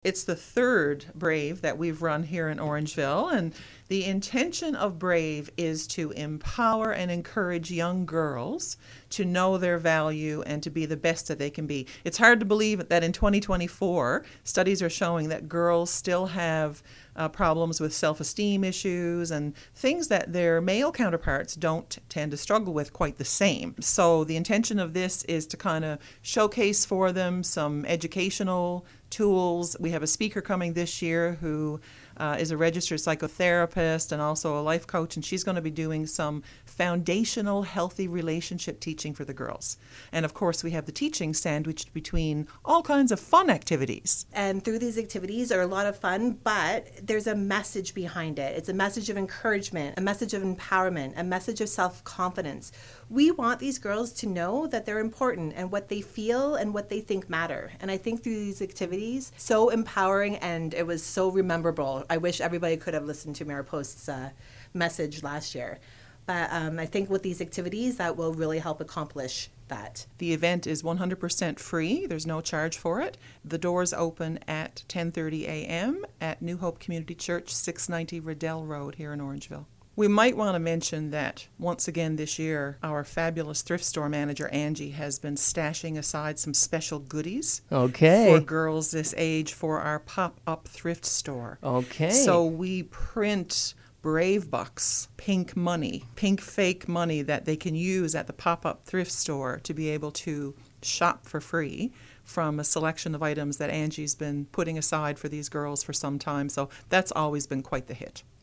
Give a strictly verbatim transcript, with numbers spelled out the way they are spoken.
It's the third Brave that we've run here in Orangeville, and the intention of Brave is to empower and encourage young girls to know their value and to be the best that they can be. It's hard to believe that in twenty twenty-four, studies are showing that girls still have uh, problems with self-esteem issues and things that their male counterparts don't tend to struggle with quite the same. So the intention of this is to kind of showcase for them some educational tools. We have a speaker coming this year who uh, is a registered psychotherapist and also a life coach, and she's going to be doing some foundational healthy relationship teaching for the girls. And of course, we have the teaching sandwiched between all kinds of fun activities. And through these activities are a lot of fun, but there's a message behind it. It's a message of encouragement, a message of empowerment, a message of self-confidence. We want these girls to know that they're important and what they feel and what they think matter. And I think through these activities, so empowering, and it was so rememberable. I wish everybody could have listened to Mayor Post's uh, message last year. But um, I think with these activities, that will really help accomplish that. The event is one hundred percent free. There's no charge for it. The doors open at ten thirty a.m. at New Hope Community Church, six ninety Riddell Road here in Orangeville. We might want to mention that once again this year, our fabulous thrift store manager, Angie, has been stashing aside some special goodies Okay. for girls this age for our pop-up thrift store. Okay. So we print Brave Bucks, pink money, pink fake money that they can use at the pop-up thrift store to be able to shop for free from a selection of items that Angie's been putting aside for these girls for some time. So that's always been quite the hit.